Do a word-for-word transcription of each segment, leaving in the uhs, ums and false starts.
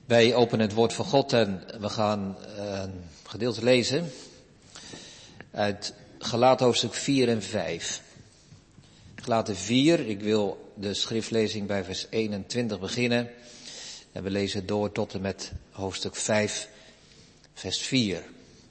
Wij openen het woord van God en we gaan een gedeelte lezen uit Galaten hoofdstuk vier en vijf. Galaten vier, ik wil de schriftlezing bij vers eenentwintig beginnen. En we lezen door tot en met hoofdstuk vijf, vers vier.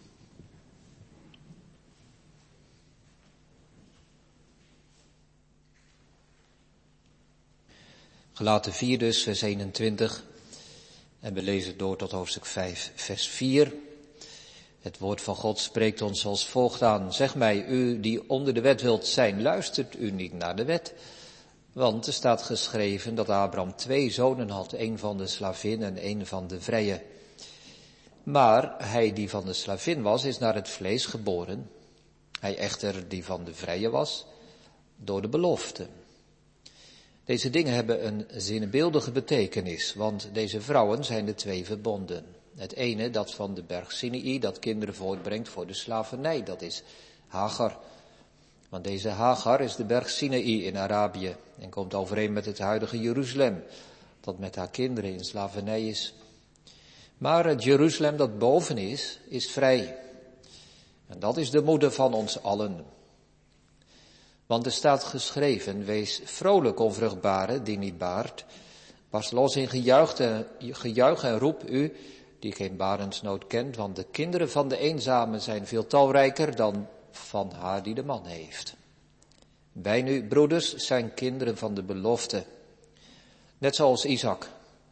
Galaten vier dus, vers eenentwintig. En we lezen door tot hoofdstuk vijf, vers vier. Het woord van God spreekt ons als volgt aan. Zeg mij, u die onder de wet wilt zijn, luistert u niet naar de wet? Want er staat geschreven dat Abraham twee zonen had, één van de slavin en één van de vrije. Maar hij die van de slavin was, is naar het vlees geboren. Hij echter die van de vrije was, door de belofte. Deze dingen hebben een zinnebeeldige betekenis, want deze vrouwen zijn de twee verbonden. Het ene, dat van de berg Sinaï, dat kinderen voortbrengt voor de slavernij, dat is Hagar. Want deze Hagar is de berg Sinaï in Arabië en komt overeen met het huidige Jeruzalem, dat met haar kinderen in slavernij is. Maar het Jeruzalem dat boven is, is vrij. En dat is de moeder van ons allen. Want er staat geschreven, wees vrolijk onvruchtbare die niet baart. Pas los in gejuich en, gejuich en roep u, die geen barensnood kent, want de kinderen van de eenzame zijn veel talrijker dan van haar die de man heeft. Wij nu, broeders, zijn kinderen van de belofte. Net zoals Isaac.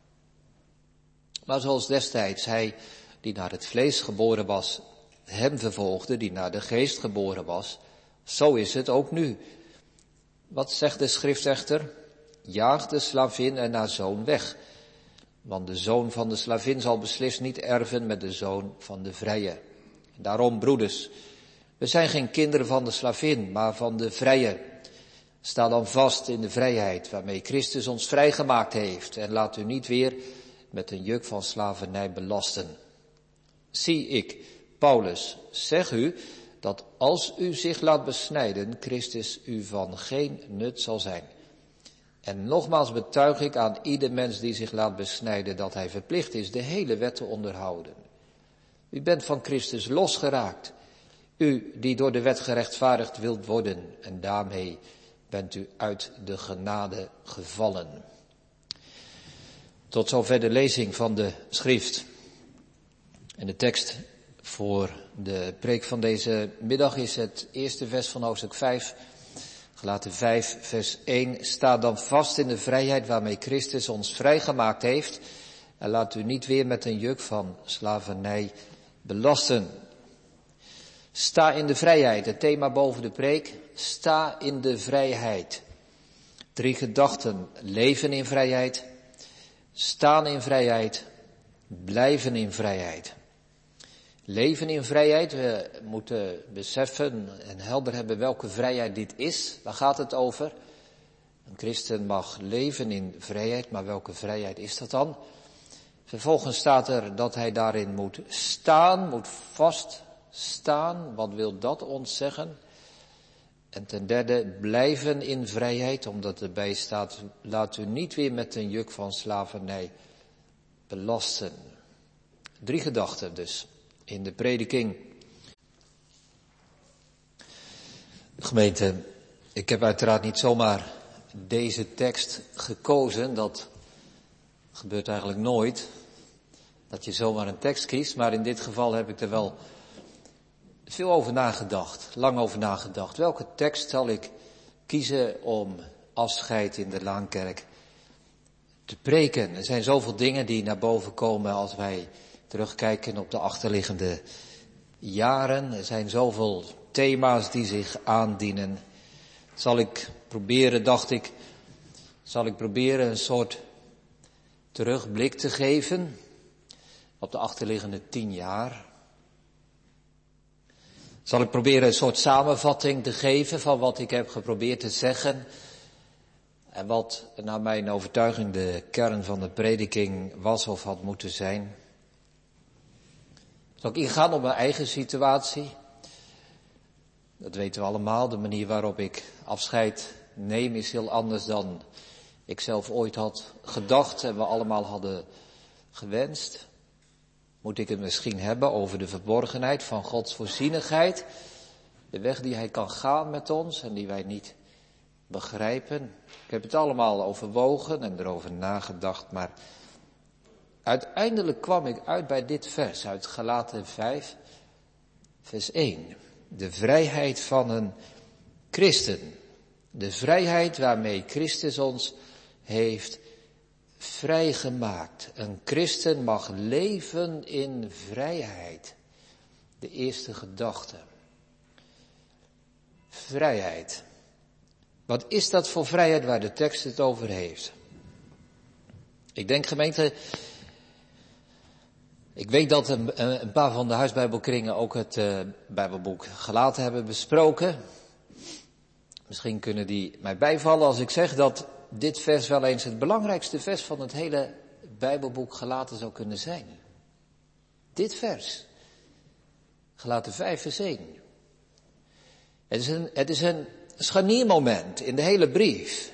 Maar zoals destijds hij, die naar het vlees geboren was, hem vervolgde, die naar de geest geboren was, zo is het ook nu. Wat zegt de schrift echter? Jaag de slavin en haar zoon weg. Want de zoon van de slavin zal beslist niet erven met de zoon van de vrije. Daarom, broeders, we zijn geen kinderen van de slavin, maar van de vrije. Sta dan vast in de vrijheid waarmee Christus ons vrijgemaakt heeft. En laat u niet weer met een juk van slavernij belasten. Zie ik, Paulus, zeg u dat als u zich laat besnijden, Christus u van geen nut zal zijn. En nogmaals betuig ik aan ieder mens die zich laat besnijden dat hij verplicht is de hele wet te onderhouden. U bent van Christus losgeraakt, u die door de wet gerechtvaardigd wilt worden en daarmee bent u uit de genade gevallen. Tot zover de lezing van de schrift. En de tekst voor de preek van deze middag is het eerste vers van hoofdstuk vijf. Galaten vijf, vers één. Sta dan vast in de vrijheid waarmee Christus ons vrijgemaakt heeft. En laat u niet weer met een juk van slavernij belasten. Sta in de vrijheid, het thema boven de preek. Sta in de vrijheid. Drie gedachten. Leven in vrijheid. Staan in vrijheid. Blijven in vrijheid. Leven in vrijheid, we moeten beseffen en helder hebben welke vrijheid dit is. Waar gaat het over? Een christen mag leven in vrijheid, maar welke vrijheid is dat dan? Vervolgens staat er dat hij daarin moet staan, moet vast staan. Wat wil dat ons zeggen? En ten derde, blijven in vrijheid, omdat erbij staat, laat u niet weer met een juk van slavernij belasten. Drie gedachten dus. In de prediking. Gemeente, ik heb uiteraard niet zomaar deze tekst gekozen. Dat gebeurt eigenlijk nooit. Dat je zomaar een tekst kiest. Maar in dit geval heb ik er wel veel over nagedacht. Lang over nagedacht. Welke tekst zal ik kiezen om afscheid in de Laankerk te preken? Er zijn zoveel dingen die naar boven komen als wij terugkijken op de achterliggende jaren. Er zijn zoveel thema's die zich aandienen. Zal ik proberen, dacht ik, zal ik proberen een soort terugblik te geven op de achterliggende tien jaar. Zal ik proberen een soort samenvatting te geven van wat ik heb geprobeerd te zeggen. En wat naar mijn overtuiging de kern van de prediking was of had moeten zijn. Zal ik ingaan op mijn eigen situatie? Dat weten we allemaal. De manier waarop ik afscheid neem is heel anders dan ik zelf ooit had gedacht. En we allemaal hadden gewenst? Moet ik het misschien hebben over de verborgenheid van Gods voorzienigheid? De weg die hij kan gaan met ons en die wij niet begrijpen. Ik heb het allemaal overwogen en erover nagedacht, maar uiteindelijk kwam ik uit bij dit vers uit Galaten vijf, vers één. De vrijheid van een christen. De vrijheid waarmee Christus ons heeft vrijgemaakt. Een christen mag leven in vrijheid. De eerste gedachte. Vrijheid. Wat is dat voor vrijheid waar de tekst het over heeft? Ik denk, gemeente, ik weet dat een, een paar van de huisbijbelkringen ook het uh, Bijbelboek Galaten hebben besproken. Misschien kunnen die mij bijvallen als ik zeg dat dit vers wel eens het belangrijkste vers van het hele Bijbelboek Galaten zou kunnen zijn. Dit vers. Galaten vijf vers één. Het is een, het is een scharniermoment in de hele brief.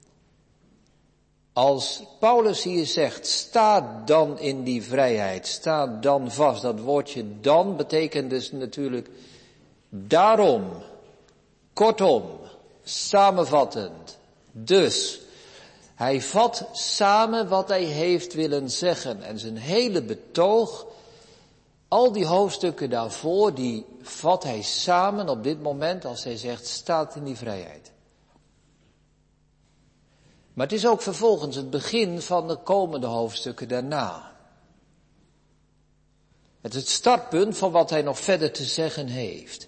Als Paulus hier zegt, sta dan in die vrijheid, sta dan vast. Dat woordje dan betekent dus natuurlijk daarom, kortom, samenvattend. Dus, hij vat samen wat hij heeft willen zeggen. En zijn hele betoog, al die hoofdstukken daarvoor, die vat hij samen op dit moment als hij zegt, staat in die vrijheid. Maar het is ook vervolgens het begin van de komende hoofdstukken daarna. Het is het startpunt van wat hij nog verder te zeggen heeft.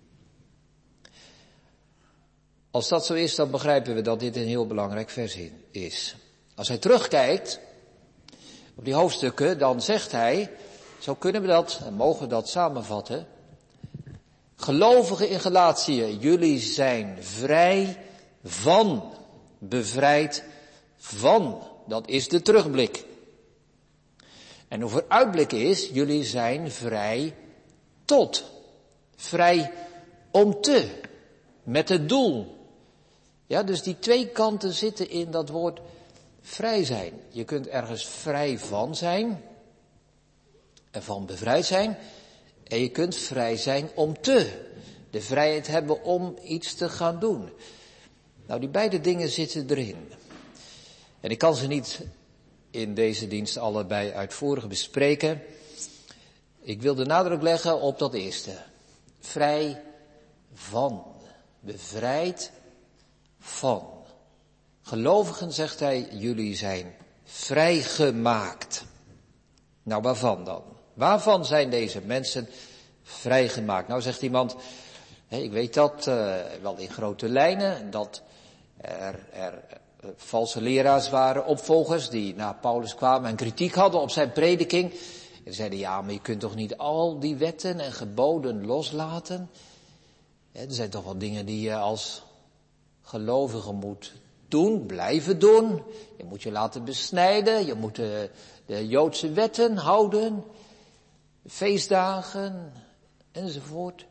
Als dat zo is, dan begrijpen we dat dit een heel belangrijk vers is. Als hij terugkijkt op die hoofdstukken, dan zegt hij, zo kunnen we dat en mogen we dat samenvatten. Gelovigen in Galatië, jullie zijn vrij van, bevrijd van. Dat is de terugblik. En de vooruitblik is, jullie zijn vrij tot. Vrij om te. Met het doel. Ja, dus die twee kanten zitten in dat woord vrij zijn. Je kunt ergens vrij van zijn. Ervan bevrijd zijn. En je kunt vrij zijn om te. De vrijheid hebben om iets te gaan doen. Nou, die beide dingen zitten erin. En ik kan ze niet in deze dienst allebei uitvoerig bespreken. Ik wil de nadruk leggen op dat eerste. Vrij van. Bevrijd van. Gelovigen, zegt hij, jullie zijn vrijgemaakt. Nou, waarvan dan? Waarvan zijn deze mensen vrijgemaakt? Nou, zegt iemand, hé, ik weet dat uh, wel in grote lijnen, dat er, er uh, valse leraars waren, opvolgers, die naar Paulus kwamen en kritiek hadden op zijn prediking. En zeiden, ja, maar je kunt toch niet al die wetten en geboden loslaten? Er zijn toch wel dingen die je als gelovige moet doen, blijven doen. Je moet je laten besnijden, je moet de, de Joodse wetten houden, feestdagen enzovoort.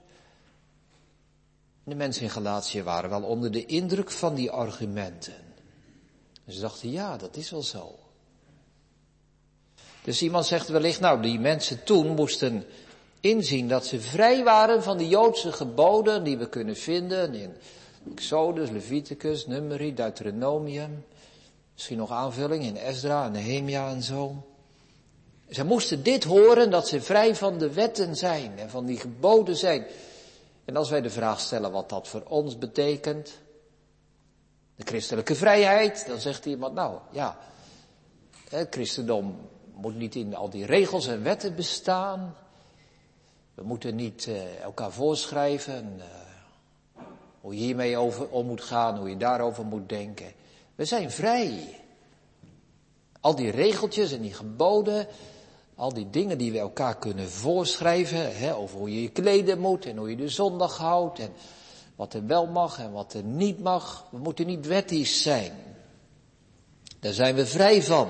De mensen in Galatië waren wel onder de indruk van die argumenten. En ze dachten, ja, dat is wel zo. Dus iemand zegt wellicht, nou, die mensen toen moesten inzien dat ze vrij waren van die Joodse geboden die we kunnen vinden in Exodus, Leviticus, Numeri, Deuteronomium. Misschien nog aanvulling in Esdra en Nehemia en zo. Ze moesten dit horen, dat ze vrij van de wetten zijn en van die geboden zijn. En als wij de vraag stellen wat dat voor ons betekent, de christelijke vrijheid, dan zegt iemand, nou ja, het christendom moet niet in al die regels en wetten bestaan. We moeten niet uh, elkaar voorschrijven uh, hoe je hiermee over, om moet gaan, hoe je daarover moet denken. We zijn vrij. Al die regeltjes en die geboden, al die dingen die we elkaar kunnen voorschrijven, hè, over hoe je je kleden moet en hoe je de zondag houdt en wat er wel mag en wat er niet mag. We moeten niet wettisch zijn. Daar zijn we vrij van.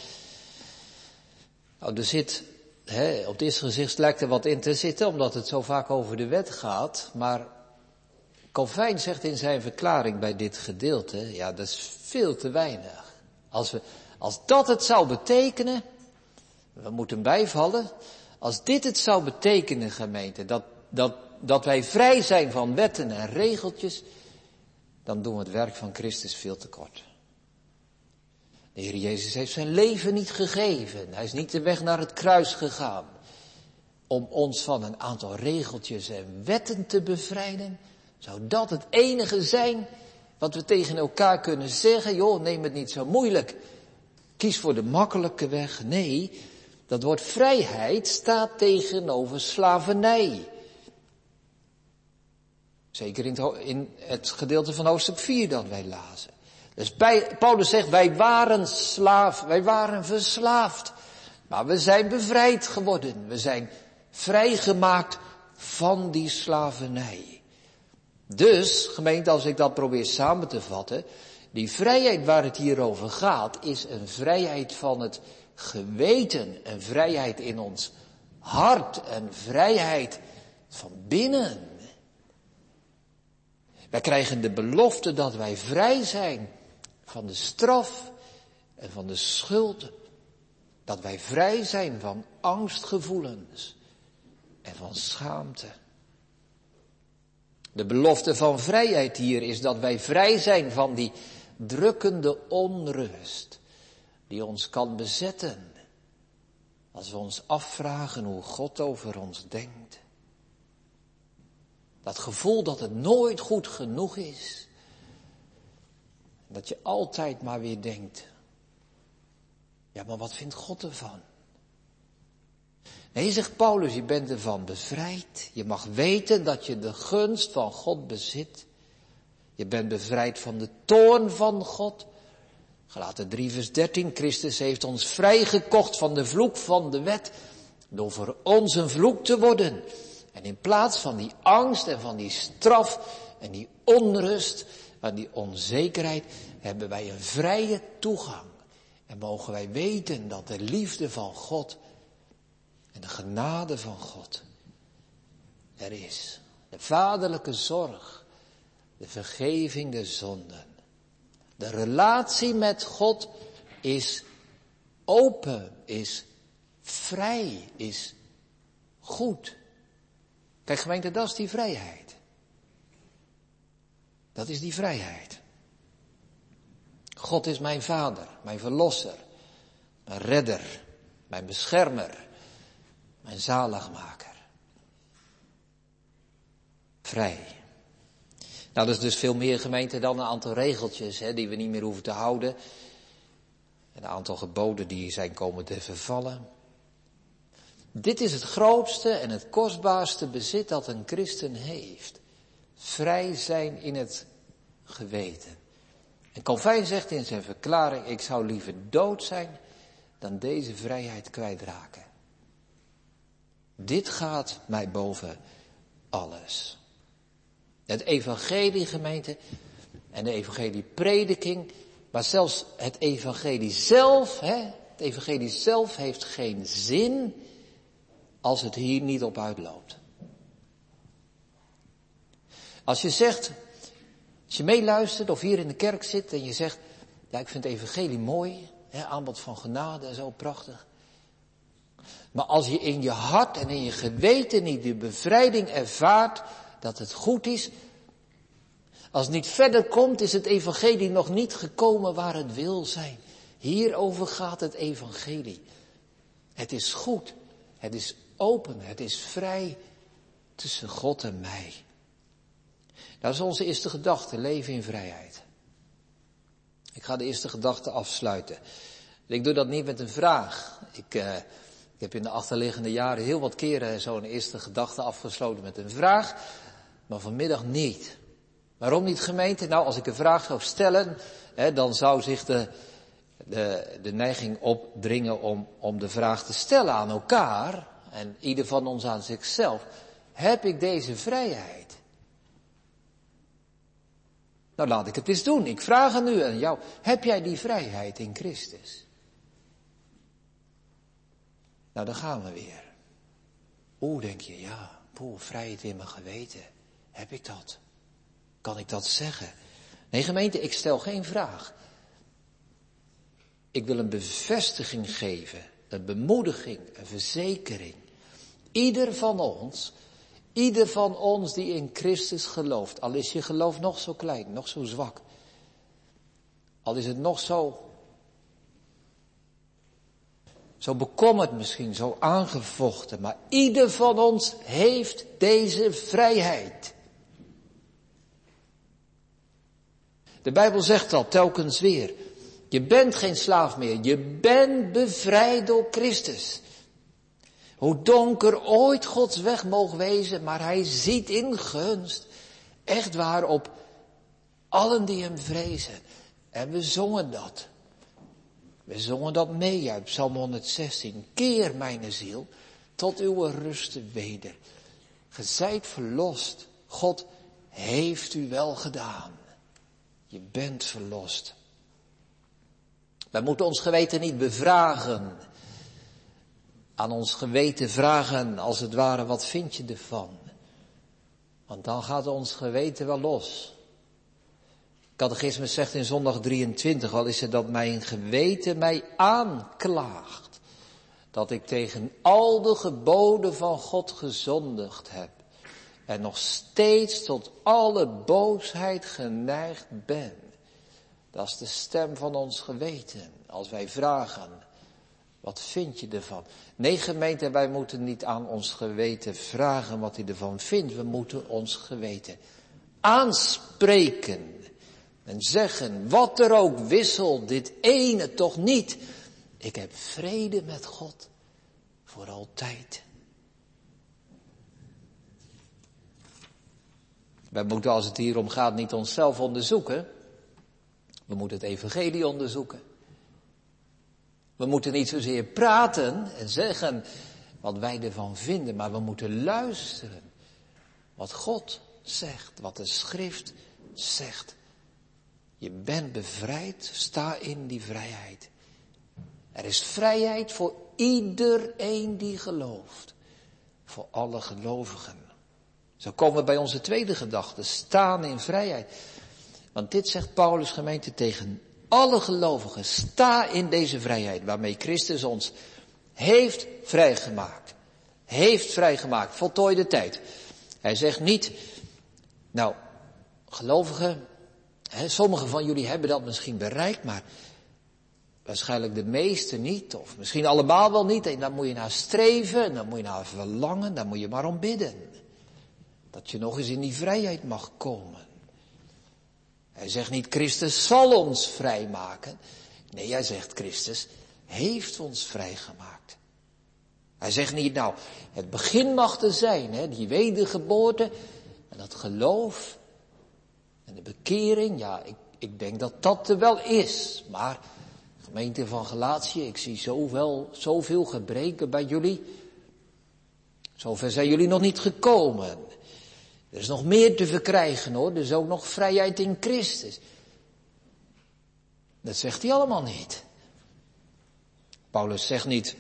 Nou, er zit, hè, op het eerste gezicht lijkt er wat in te zitten, omdat het zo vaak over de wet gaat, maar Calvijn zegt in zijn verklaring bij dit gedeelte, ja, dat is veel te weinig. Als we, als dat het zou betekenen, We moeten bijvallen. Als dit het zou betekenen, gemeente, dat, dat, dat wij vrij zijn van wetten en regeltjes, dan doen we het werk van Christus veel te kort. De Heer Jezus heeft zijn leven niet gegeven. Hij is niet de weg naar het kruis gegaan om ons van een aantal regeltjes en wetten te bevrijden. Zou dat het enige zijn wat we tegen elkaar kunnen zeggen? Joh, neem het niet zo moeilijk. Kies voor de makkelijke weg. Nee, dat woord vrijheid staat tegenover slavernij. Zeker in het, in het gedeelte van hoofdstuk vier dat wij lazen. Dus bij, Paulus zegt, wij waren slaaf, wij waren verslaafd. Maar we zijn bevrijd geworden. We zijn vrijgemaakt van die slavernij. Dus, gemeente, als ik dat probeer samen te vatten, die vrijheid waar het hier over gaat, is een vrijheid van het geweten, een vrijheid in ons hart, een vrijheid van binnen. Wij krijgen de belofte dat wij vrij zijn van de straf en van de schuld. Dat wij vrij zijn van angstgevoelens en van schaamte. De belofte van vrijheid hier is dat wij vrij zijn van die drukkende onrust die ons kan bezetten als we ons afvragen hoe God over ons denkt. Dat gevoel dat het nooit goed genoeg is. Dat je altijd maar weer denkt, ja, maar wat vindt God ervan? Nee, zegt Paulus, je bent ervan bevrijd. Je mag weten dat je de gunst van God bezit. Je bent bevrijd van de toorn van God. Galaten drie vers dertien, Christus heeft ons vrijgekocht van de vloek van de wet, door voor ons een vloek te worden. En in plaats van die angst en van die straf en die onrust en die onzekerheid, hebben wij een vrije toegang. En mogen wij weten dat de liefde van God en de genade van God er is. De vaderlijke zorg, de vergeving der zonden. De relatie met God is open, is vrij, is goed. Kijk gemeente, dat is die vrijheid. Dat is die vrijheid. God is mijn vader, mijn verlosser, mijn redder, mijn beschermer, mijn zaligmaker. Vrij. Nou, dat is dus veel meer, gemeente, dan een aantal regeltjes hè, die we niet meer hoeven te houden. En een aantal geboden die zijn komen te vervallen. Dit is het grootste en het kostbaarste bezit dat een christen heeft. Vrij zijn in het geweten. En Calvijn zegt in zijn verklaring, ik zou liever dood zijn dan deze vrijheid kwijtraken. Dit gaat mij boven alles. Het evangelie, gemeente, en de evangelieprediking, maar zelfs het evangelie zelf, hè, het evangelie zelf heeft geen zin als het hier niet op uitloopt. Als je zegt, als je meeluistert of hier in de kerk zit en je zegt, ja, ik vind het evangelie mooi, hè, aanbod van genade en zo prachtig. Maar als je in je hart en in je geweten niet de bevrijding ervaart dat het goed is, als het niet verder komt, is het evangelie nog niet gekomen waar het wil zijn. Hierover gaat het evangelie. Het is goed, het is open, het is vrij tussen God en mij. Dat is onze eerste gedachte, leven in vrijheid. Ik ga de eerste gedachte afsluiten. Ik doe dat niet met een vraag. Ik, uh, ik heb in de achterliggende jaren heel wat keren zo'n eerste gedachte afgesloten met een vraag, maar vanmiddag niet. Waarom niet, gemeente? Nou, als ik een vraag zou stellen, hè, dan zou zich de, de, de neiging opdringen om, om de vraag te stellen aan elkaar, en ieder van ons aan zichzelf. Heb ik deze vrijheid? Nou, laat ik het eens doen. Ik vraag het nu aan jou. Heb jij die vrijheid in Christus? Nou, dan gaan we weer. Oeh, denk je, ja, poeh, vrijheid in mijn geweten. Heb ik dat? Kan ik dat zeggen? Nee, gemeente, ik stel geen vraag. Ik wil een bevestiging geven een bemoediging, een verzekering. Ieder van ons, ieder van ons die in Christus gelooft, al is je geloof nog zo klein, nog zo zwak, al is het nog zo, zo bekommerd misschien, zo aangevochten, maar ieder van ons heeft deze vrijheid. De Bijbel zegt al telkens weer, je bent geen slaaf meer, je bent bevrijd door Christus. Hoe donker ooit Gods weg mogen wezen, maar hij ziet in gunst, echt waar, op allen die hem vrezen. En we zongen dat. We zongen dat mee uit Psalm honderdzestien. Keer mijn ziel tot uw rusten weder. Ge zijt verlost. God heeft u wel gedaan. Je bent verlost. Wij moeten ons geweten niet bevragen. Aan ons geweten vragen, als het ware, wat vind je ervan? Want dan gaat ons geweten wel los. Catechismus zegt in zondag drieëntwintig, wel is het dat mijn geweten mij aanklaagt. Dat ik tegen al de geboden van God gezondigd heb. En nog steeds tot alle boosheid geneigd ben. Dat is de stem van ons geweten. Als wij vragen, wat vind je ervan? Nee, gemeente, wij moeten niet aan ons geweten vragen wat hij ervan vindt. We moeten ons geweten aanspreken. En zeggen, wat er ook wisselt, dit ene toch niet. Ik heb vrede met God voor altijd. Wij moeten, als het hier om gaat, niet onszelf onderzoeken. We moeten het evangelie onderzoeken. We moeten niet zozeer praten en zeggen wat wij ervan vinden, maar we moeten luisteren. Wat God zegt, wat de schrift zegt. Je bent bevrijd, sta in die vrijheid. Er is vrijheid voor iedereen die gelooft. Voor alle gelovigen. Zo komen we bij onze tweede gedachte, staan in vrijheid. Want dit zegt Paulus, gemeente, tegen alle gelovigen. Sta in deze vrijheid waarmee Christus ons heeft vrijgemaakt. Heeft vrijgemaakt, voltooi de tijd. Hij zegt niet, nou, gelovigen, hè, sommigen van jullie hebben dat misschien bereikt, maar waarschijnlijk de meesten niet, of misschien allemaal wel niet. En daar moet je naar streven, en daar moet je naar verlangen, daar moet je maar om bidden. Dat je nog eens in die vrijheid mag komen. Hij zegt niet, Christus zal ons vrijmaken. Nee, hij zegt, Christus heeft ons vrijgemaakt. Hij zegt niet, nou, het begin mag er zijn, hè, die wedergeboorte en dat geloof en de bekering. Ja, ik, ik denk dat dat er wel is. Maar, gemeente van Galatië, ik zie zoveel, zoveel gebreken bij jullie. Zover zijn jullie nog niet gekomen. Er is nog meer te verkrijgen hoor, er is ook nog vrijheid in Christus. Dat zegt hij allemaal niet. Paulus zegt niet,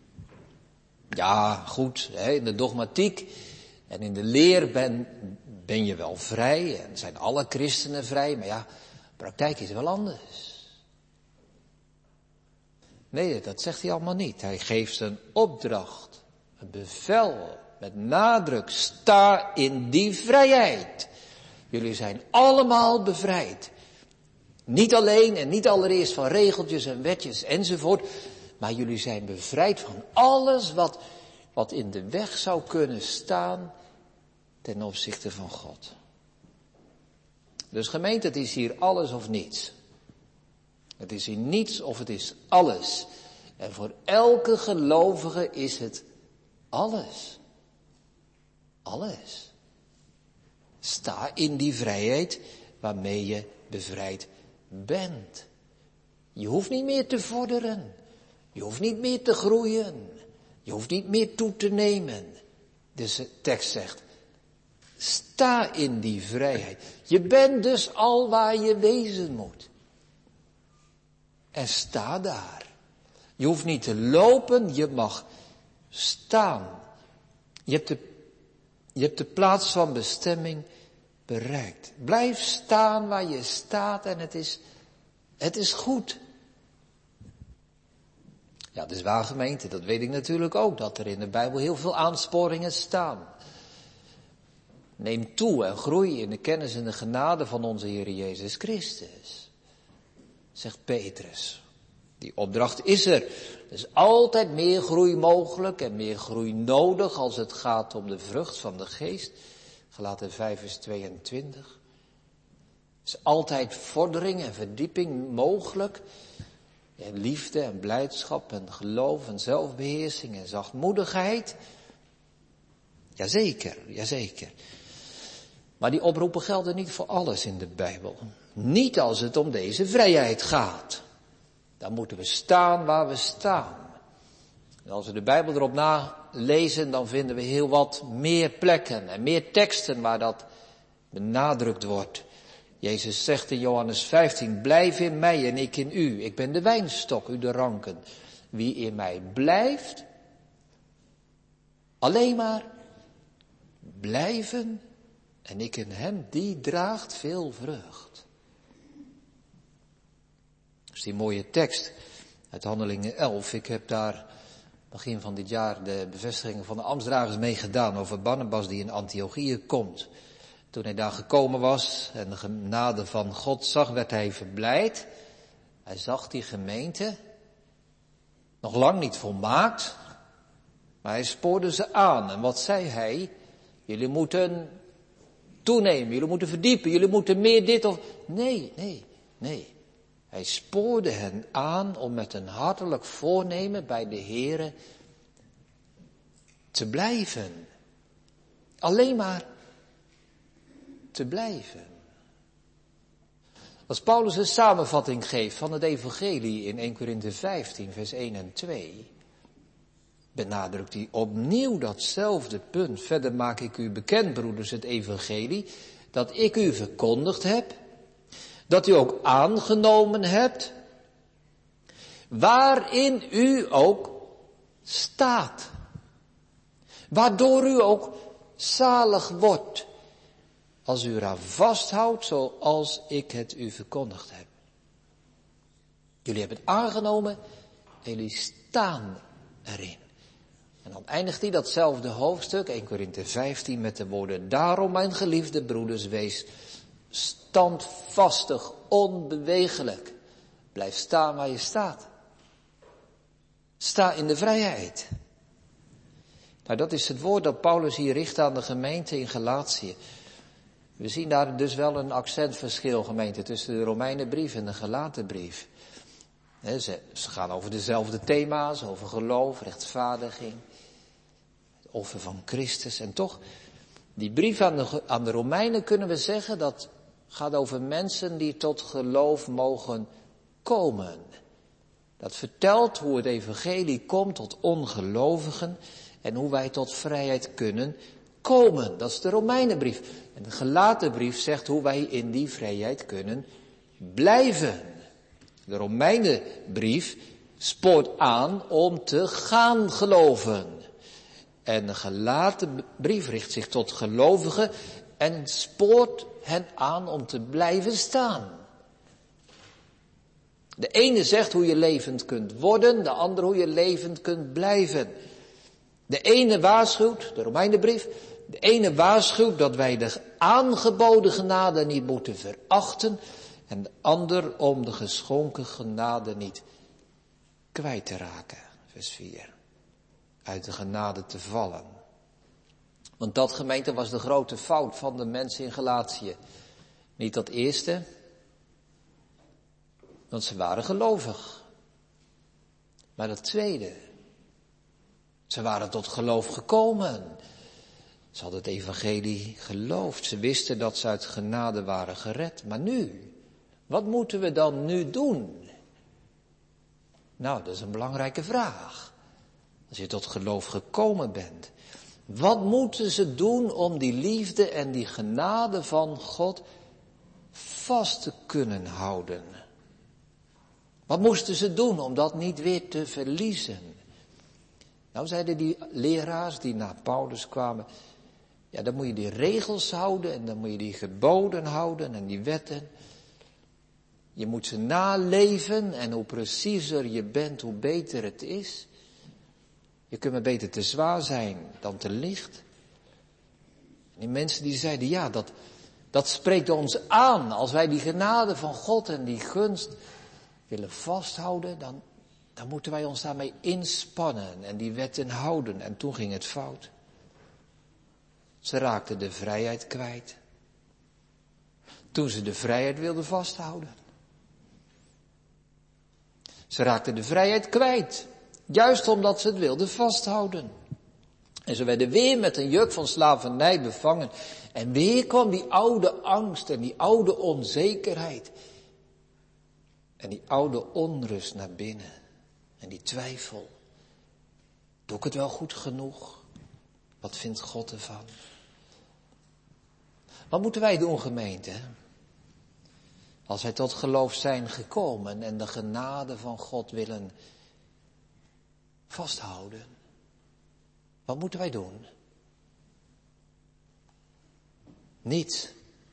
ja goed, hè, in de dogmatiek en in de leer ben, ben je wel vrij en zijn alle christenen vrij, maar ja, praktijk is wel anders. Nee, dat zegt hij allemaal niet. Hij geeft een opdracht, een bevel. Met nadruk, sta in die vrijheid. Jullie zijn allemaal bevrijd. Niet alleen en niet allereerst van regeltjes en wetjes enzovoort. Maar jullie zijn bevrijd van alles wat, wat in de weg zou kunnen staan ten opzichte van God. Dus gemeente, het is hier alles of niets. Het is hier niets of het is alles. En voor elke gelovige is het alles. Alles. Sta in die vrijheid waarmee je bevrijd bent. Je hoeft niet meer te vorderen. Je hoeft niet meer te groeien. Je hoeft niet meer toe te nemen. Dus de tekst zegt, sta in die vrijheid. Je bent dus al waar je wezen moet. En sta daar. Je hoeft niet te lopen, je mag staan. Je hebt de Je hebt de plaats van bestemming bereikt. Blijf staan waar je staat en het is, het is goed. Ja, dat is waar, gemeente, dat weet ik natuurlijk ook, dat er in de Bijbel heel veel aansporingen staan. Neem toe en groei in de kennis en de genade van onze Heer Jezus Christus, zegt Petrus. Die opdracht is er. Er is altijd meer groei mogelijk en meer groei nodig als het gaat om de vrucht van de geest. Galaten vijf vers tweeëntwintig. Er is altijd vordering en verdieping mogelijk. En liefde en blijdschap en geloof en zelfbeheersing en zachtmoedigheid. Jazeker, jazeker. Maar die oproepen gelden niet voor alles in de Bijbel. Niet als het om deze vrijheid gaat. Dan moeten we staan waar we staan. En als we de Bijbel erop nalezen, dan vinden we heel wat meer plekken en meer teksten waar dat benadrukt wordt. Jezus zegt in Johannes vijftien, blijf in mij en ik in u. Ik ben de wijnstok, u de ranken. Wie in mij blijft, alleen maar blijven en ik in hem, die draagt veel vrucht. Dat is die mooie tekst uit Handelingen elf. Ik heb daar begin van dit jaar de bevestigingen van de ambtsdragers mee gedaan over Barnabas die in Antiochië komt. Toen hij daar gekomen was en de genade van God zag, werd hij verblijd. Hij zag die gemeente, nog lang niet volmaakt, maar hij spoorde ze aan. En wat zei hij? Jullie moeten toenemen, jullie moeten verdiepen, jullie moeten meer dit of... Nee, nee, nee. Hij spoorde hen aan om met een hartelijk voornemen bij de Here te blijven. Alleen maar te blijven. Als Paulus een samenvatting geeft van het evangelie in eerste Korinthe vijftien vers één en twee, benadrukt hij opnieuw datzelfde punt. Verder maak ik u bekend, broeders, het evangelie, dat ik u verkondigd heb, dat u ook aangenomen hebt, waarin u ook staat, waardoor u ook zalig wordt, als u eraan vasthoudt zoals ik het u verkondigd heb. Jullie hebben het aangenomen en jullie staan erin. En dan eindigt hij datzelfde hoofdstuk, eerste Korinthe vijftien, met de woorden, daarom mijn geliefde broeders, wees standvastig, onbewegelijk. Blijf staan waar je staat. Sta in de vrijheid. Nou, dat is het woord dat Paulus hier richt aan de gemeente in Galatië. We zien daar dus wel een accentverschil, gemeente, tussen de Romeinenbrief en de Galatenbrief. He, ze, ze gaan over dezelfde thema's, over geloof, rechtvaardiging, het offer van Christus. En toch, die brief aan de, aan de Romeinen kunnen we zeggen, dat gaat over mensen die tot geloof mogen komen. Dat vertelt hoe het evangelie komt tot ongelovigen en hoe wij tot vrijheid kunnen komen. Dat is de Romeinenbrief. En de Galatenbrief zegt hoe wij in die vrijheid kunnen blijven. De Romeinenbrief spoort aan om te gaan geloven. En de Galatenbrief richt zich tot gelovigen en spoort hen aan om te blijven staan. De ene zegt hoe je levend kunt worden, de andere hoe je levend kunt blijven. De ene waarschuwt, de Romeinenbrief, de ene waarschuwt dat wij de aangeboden genade niet moeten verachten en de ander om de geschonken genade niet kwijt te raken. Vers vier. Uit de genade te vallen. Want dat, gemeente, was de grote fout van de mensen in Galatië. Niet dat eerste, want ze waren gelovig. Maar dat tweede, ze waren tot geloof gekomen. Ze hadden het evangelie geloofd. Ze wisten dat ze uit genade waren gered. Maar nu, wat moeten we dan nu doen? Nou, dat is een belangrijke vraag. Als je tot geloof gekomen bent. Wat moeten ze doen om die liefde en die genade van God vast te kunnen houden? Wat moesten ze doen om dat niet weer te verliezen? Nou, zeiden die leraars die naar Paulus kwamen, ja, dan moet je die regels houden en dan moet je die geboden houden en die wetten. Je moet ze naleven en hoe preciezer je bent, hoe beter het is. Je kunt maar beter te zwaar zijn dan te licht. En die mensen die zeiden, ja, dat, dat spreekt ons aan. Als wij die genade van God en die gunst willen vasthouden, dan, dan moeten wij ons daarmee inspannen en die wetten houden. En toen ging het fout. Ze raakten de vrijheid kwijt. Toen ze de vrijheid wilden vasthouden. Ze raakten de vrijheid kwijt. Juist omdat ze het wilden vasthouden. En ze werden weer met een juk van slavernij bevangen. En weer kwam die oude angst en die oude onzekerheid. En die oude onrust naar binnen. En die twijfel. Doe ik het wel goed genoeg? Wat vindt God ervan? Wat moeten wij doen, gemeente? Als wij tot geloof zijn gekomen en de genade van God willen vasthouden. Wat moeten wij doen? Niets.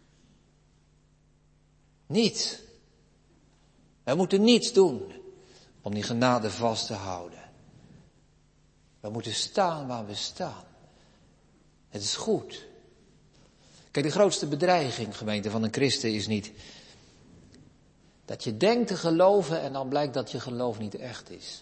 Niets. Wij moeten niets doen om die genade vast te houden. We moeten staan waar we staan. Het is goed. Kijk, de grootste bedreiging, gemeente, van een christen is niet dat je denkt te geloven en dan blijkt dat je geloof niet echt is.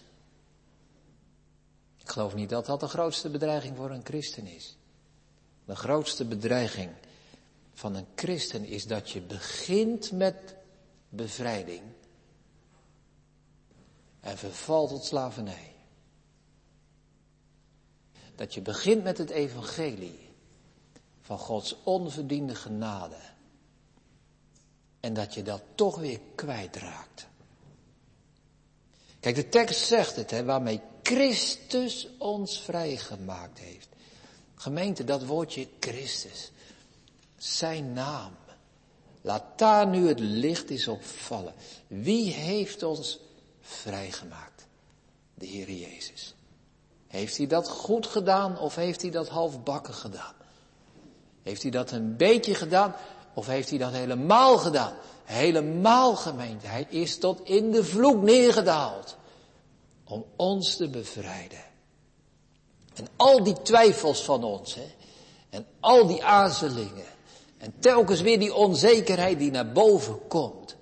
Ik geloof niet dat dat de grootste bedreiging voor een christen is. De grootste bedreiging van een christen is dat je begint met bevrijding en vervalt tot slavernij. Dat je begint met het evangelie van Gods onverdiende genade. En dat je dat toch weer kwijtraakt. Kijk, de tekst zegt het, hè, waarmee Christus ons vrijgemaakt heeft. Gemeente, dat woordje Christus. Zijn naam. Laat daar nu het licht eens op vallen. Wie heeft ons vrijgemaakt? De Heer Jezus. Heeft hij dat goed gedaan of heeft hij dat halfbakken gedaan? Heeft hij dat een beetje gedaan of heeft hij dat helemaal gedaan? Helemaal, gemeente. Hij is tot in de vloek neergedaald. Om ons te bevrijden. En al die twijfels van ons. Hè, en al die aarzelingen. En telkens weer die onzekerheid die naar boven komt.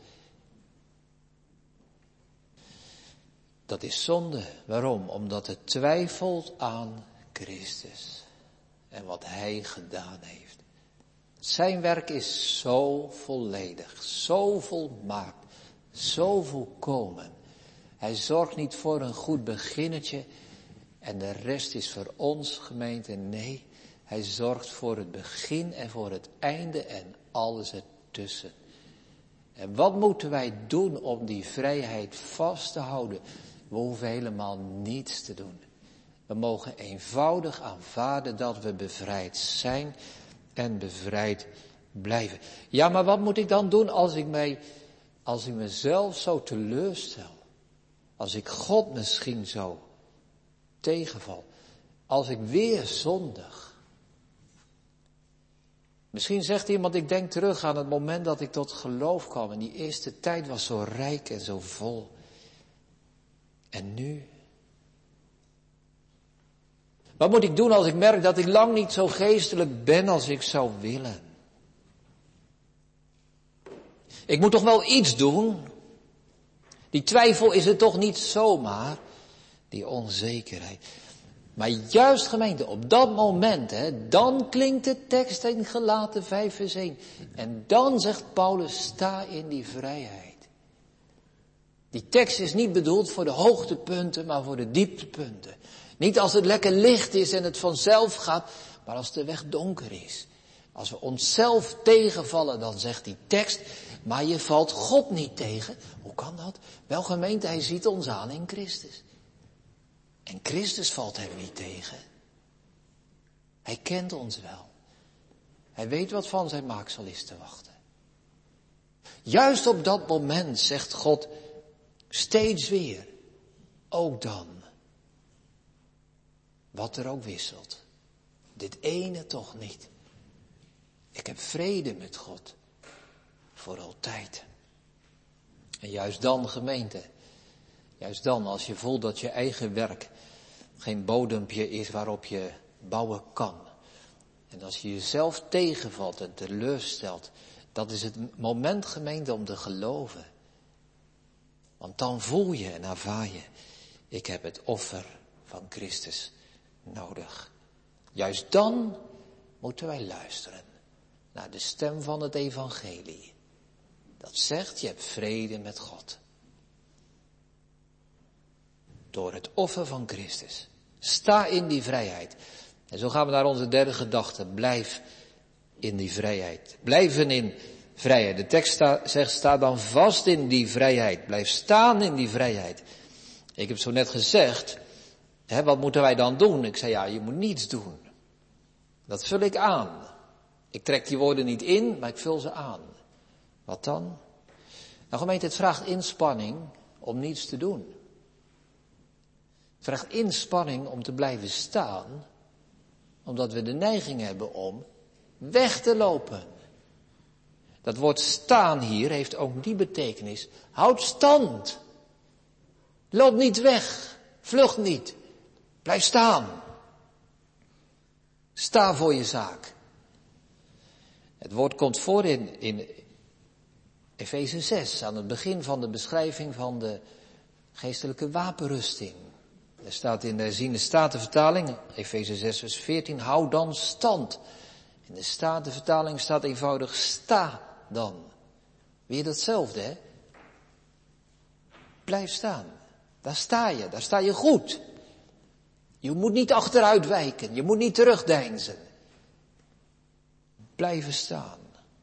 Dat is zonde. Waarom? Omdat het twijfelt aan Christus. En wat hij gedaan heeft. Zijn werk is zo volledig, zo volmaakt, zo volkomen. Hij zorgt niet voor een goed beginnetje en de rest is voor ons, gemeente. Nee, hij zorgt voor het begin en voor het einde en alles ertussen. En wat moeten wij doen om die vrijheid vast te houden? We hoeven helemaal niets te doen. We mogen eenvoudig aanvaarden dat we bevrijd zijn en bevrijd blijven. Ja, maar wat moet ik dan doen als ik mij, als ik mezelf zo teleurstel? Als ik God misschien zo tegenval? Als ik weer zondig? Misschien zegt iemand, ik denk terug aan het moment dat ik tot geloof kwam. En die eerste tijd was zo rijk en zo vol. En nu? Wat moet ik doen als ik merk dat ik lang niet zo geestelijk ben als ik zou willen? Ik moet toch wel iets doen? Die twijfel is het toch niet zomaar? Die onzekerheid. Maar juist, gemeente, op dat moment, hè, dan klinkt de tekst in Galaten vijf vers één. En dan zegt Paulus, sta in die vrijheid. Die tekst is niet bedoeld voor de hoogtepunten, maar voor de dieptepunten. Niet als het lekker licht is en het vanzelf gaat, maar als de weg donker is. Als we onszelf tegenvallen, dan zegt die tekst, maar je valt God niet tegen. Hoe kan dat? Wel, gemeente, hij ziet ons aan in Christus. En Christus valt hem niet tegen. Hij kent ons wel. Hij weet wat van zijn maaksel is te wachten. Juist op dat moment zegt God steeds weer, ook dan. Wat er ook wisselt. Dit ene toch niet. Ik heb vrede met God. Voor altijd. En juist dan, gemeente, juist dan, als je voelt dat je eigen werk geen bodempje is waarop je bouwen kan. En als je jezelf tegenvalt en teleurstelt, dat is het moment, gemeente, om te geloven. Want dan voel je en ervaar je, ik heb het offer van Christus nodig. Juist dan moeten wij luisteren naar de stem van het evangelie. Dat zegt, je hebt vrede met God. Door het offer van Christus. Sta in die vrijheid. En zo gaan we naar onze derde gedachte. Blijf in die vrijheid. Blijven in vrijheid. De tekst sta, zegt, sta dan vast in die vrijheid. Blijf staan in die vrijheid. Ik heb zo net gezegd, hè, wat moeten wij dan doen? Ik zei, ja, je moet niets doen. Dat vul ik aan. Ik trek die woorden niet in, maar ik vul ze aan. Wat dan? Nou, gemeente, het vraagt inspanning om niets te doen. Het vraagt inspanning om te blijven staan, omdat we de neiging hebben om weg te lopen. Dat woord staan hier heeft ook die betekenis. Houd stand. Loop niet weg. Vlucht niet. Blijf staan. Sta voor je zaak. Het woord komt voor in, in Efeze zes, aan het begin van de beschrijving van de geestelijke wapenrusting. Er staat in de herziene statenvertaling, Efeze zes vers veertien, hou dan stand. In de statenvertaling staat eenvoudig, sta dan. Weer datzelfde, hè? Blijf staan. Daar sta je, daar sta je goed. Je moet niet achteruit wijken, je moet niet terugdeinzen. Blijven staan.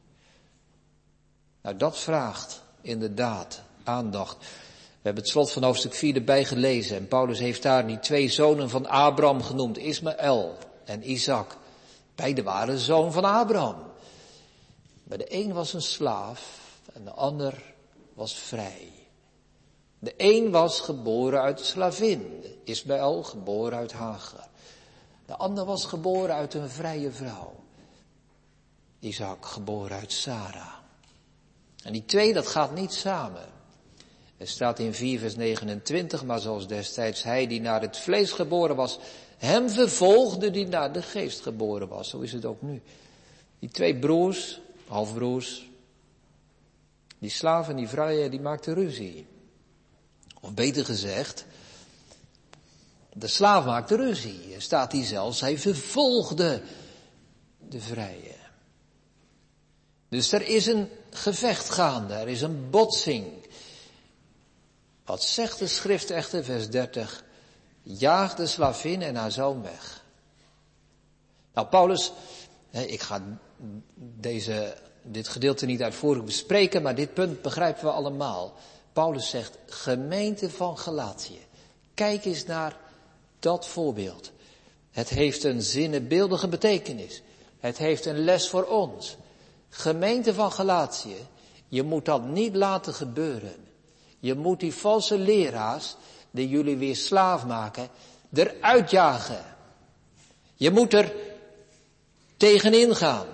Nou, dat vraagt inderdaad aandacht. We hebben het slot van hoofdstuk vier erbij gelezen. En Paulus heeft daar die twee zonen van Abraham genoemd. Ismaël en Isaac. Beide waren zoon van Abraham. Maar de een was een slaaf en de ander was vrij. De een was geboren uit de slavin. Ismaël geboren uit Hagar. De ander was geboren uit een vrije vrouw. Isaac geboren uit Sarah. En die twee, dat gaat niet samen. Er staat in vier vers negenentwintig, maar zoals destijds hij die naar het vlees geboren was, hem vervolgde die naar de geest geboren was. Zo is het ook nu. Die twee broers, halfbroers, die slaven, die vrije, die maakten ruzie. Of beter gezegd, de slaaf maakte ruzie. Er staat hier zelfs, hij vervolgde de vrije. Dus er is een gevecht gaande, er is een botsing. Wat zegt de schrift echter, vers dertig, jaag de slavin en haar zoon weg. Nou, Paulus, ik ga deze, dit gedeelte niet uitvoerig bespreken, maar dit punt begrijpen we allemaal. Paulus zegt, gemeente van Galatië, kijk eens naar dat voorbeeld. Het heeft een zinnebeeldige betekenis. Het heeft een les voor ons. Gemeente van Galatië, je moet dat niet laten gebeuren. Je moet die valse leraars, die jullie weer slaaf maken, eruit jagen. Je moet er tegenin gaan.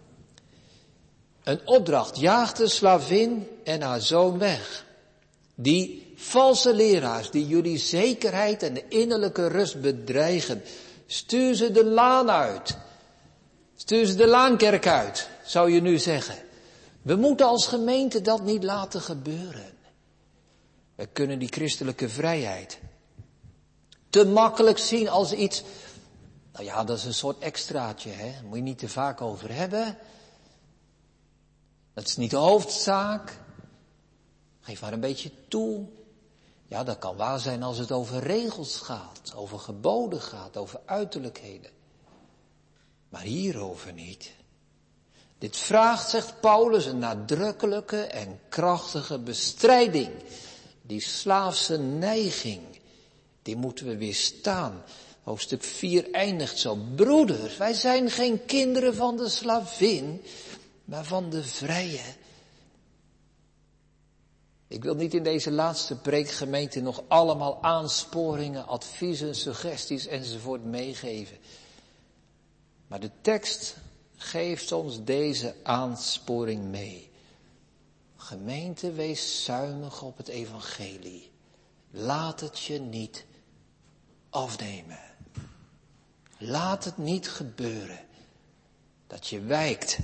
Een opdracht, jaag de slavin en haar zoon weg. Die valse leraars, die jullie zekerheid en de innerlijke rust bedreigen, stuur ze de laan uit. Stuur ze de laankerk uit, zou je nu zeggen. We moeten als gemeente dat niet laten gebeuren. We kunnen die christelijke vrijheid te makkelijk zien als iets, nou ja, dat is een soort extraatje, hè. Daar moet je niet te vaak over hebben. Dat is niet de hoofdzaak. Geef maar een beetje toe. Ja, dat kan waar zijn als het over regels gaat, over geboden gaat, over uiterlijkheden. Maar hierover niet. Dit vraagt, zegt Paulus, een nadrukkelijke en krachtige bestrijding. Die slaafse neiging, die moeten we weerstaan. Hoofdstuk vier eindigt zo. Broeders, wij zijn geen kinderen van de slavin, maar van de vrije. Ik wil niet in deze laatste preekgemeente nog allemaal aansporingen, adviezen, suggesties enzovoort meegeven. Maar de tekst geeft ons deze aansporing mee. Gemeente, wees zuinig op het evangelie. Laat het je niet afnemen. Laat het niet gebeuren dat je wijkt.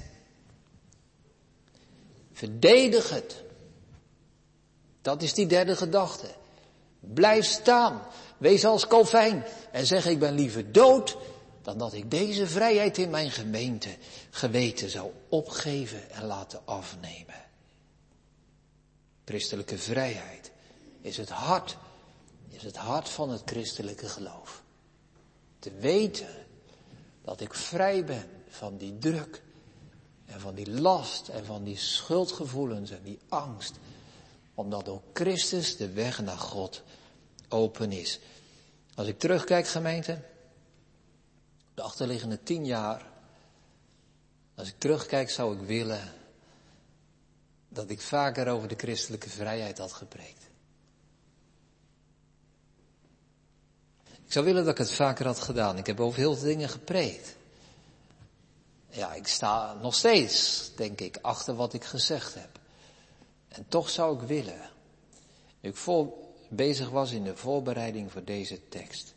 Verdedig het. Dat is die derde gedachte. Blijf staan. Wees als Calvijn en zeg ik ben liever dood dan dat ik deze vrijheid in mijn gemeente geweten zou opgeven en laten afnemen. Christelijke vrijheid is het hart, is het hart van het christelijke geloof. Te weten dat ik vrij ben van die druk en van die last en van die schuldgevoelens en die angst. Omdat ook Christus de weg naar God open is. Als ik terugkijk, gemeente, de achterliggende tien jaar. Als ik terugkijk zou ik willen dat ik vaker over de christelijke vrijheid had gepreekt. Ik zou willen dat ik het vaker had gedaan. Ik heb over heel veel dingen gepreekt. Ja, ik sta nog steeds, denk ik, achter wat ik gezegd heb. En toch zou ik willen, nu ik vol bezig was in de voorbereiding voor deze tekst,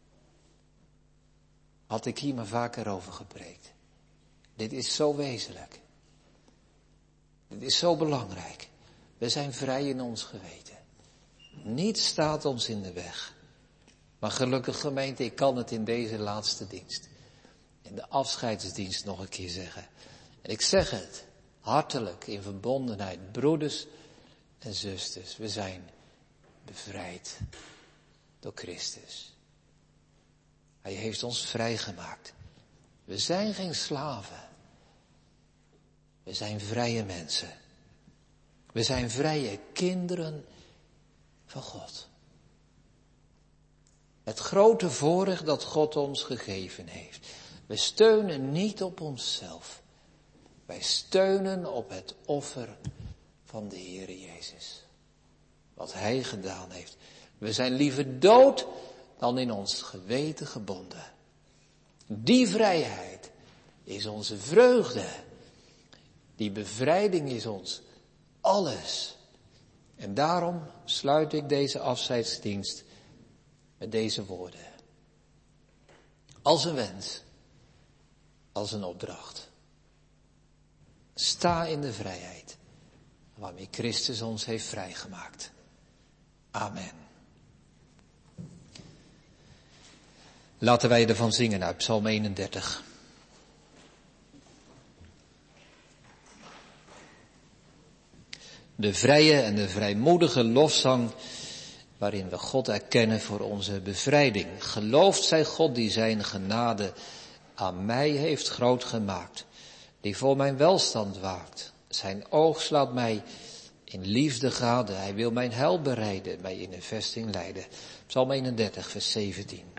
had ik hier maar vaker over gepreekt. Dit is zo wezenlijk. Dit is zo belangrijk. We zijn vrij in ons geweten. Niets staat ons in de weg. Maar gelukkig, gemeente, ik kan het in deze laatste dienst, in de afscheidsdienst nog een keer zeggen. En ik zeg het hartelijk in verbondenheid, broeders en zusters. We zijn bevrijd door Christus. Hij heeft ons vrijgemaakt. We zijn geen slaven. We zijn vrije mensen. We zijn vrije kinderen van God. Het grote voorrecht dat God ons gegeven heeft. We steunen niet op onszelf. Wij steunen op het offer van de Heere Jezus. Wat Hij gedaan heeft. We zijn liever dood dan in ons geweten gebonden. Die vrijheid is onze vreugde. Die bevrijding is ons alles. En daarom sluit ik deze afscheidsdienst met deze woorden. Als een wens, als een opdracht. Sta in de vrijheid waarmee Christus ons heeft vrijgemaakt. Amen. Laten wij ervan zingen uit Psalm eenendertig. De vrije en de vrijmoedige lofzang waarin we God erkennen voor onze bevrijding. Geloofd zij God die zijn genade aan mij heeft groot gemaakt, die voor mijn welstand waakt. Zijn oog slaat mij in liefde gade, hij wil mijn heil bereiden, mij in een vesting leiden. Psalm eenendertig, vers zeventien.